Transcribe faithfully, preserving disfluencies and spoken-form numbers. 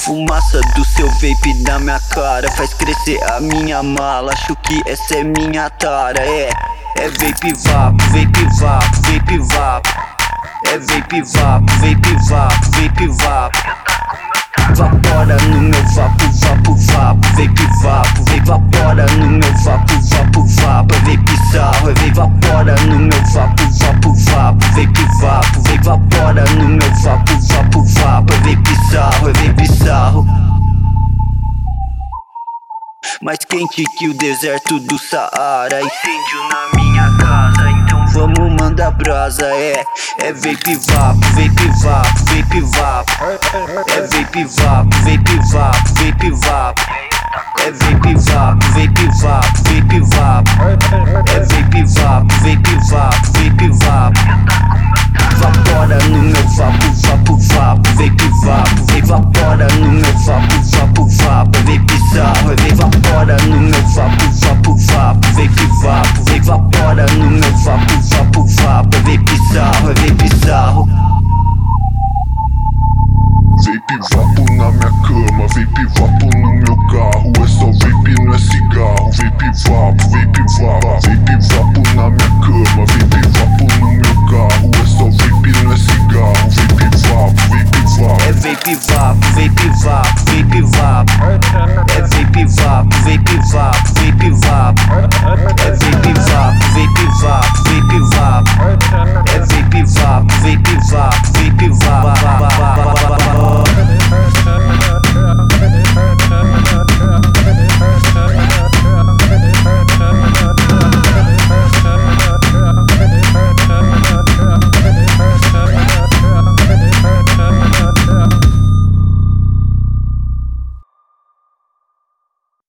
fumaça do seu vape na minha cara faz crescer a minha mala. Acho que essa é minha tara. É, é vape vapo, vape vapo, vape vapo. É vape vapo, vape vapo, vape vapo. Vapora no meu vapo, vapo, vapo. Vape vapo, vape vapora no meu vapo, vapo, vapo. É vape sarro, é vape vapora no meu vapo, vapo, vapo. Vape vapo, vape vapora no meu vapo, vapo, vapo. É vape sarro, é vape sarro. Mais quente que o deserto do Saara. Incêndio na minha casa, então vamos mandar brasa. É, é vape vapo, vape vapo, vape vapo. É vape vapo, vape vapo, vape vapo. É vape vapo, vape vapo, vape vapo. É vape vapo, vape vapo, vape vapo. Vapora no meu vapo, vapo, vapo. Vape vapo, vape vapora no meu vapo, vapo, vapo. É vape sarro, é vape vapora no meu vapo, vapo, vapo. Vape vapo, vape vapora no meu vapo, vapo, vapo. É vape sarro, é vape sarro. Vape vapo na minha cama, vape vapo no meu carro. É só vape, não é cigarro. Vape vapo, vape vapo, vape vapo na minha cama.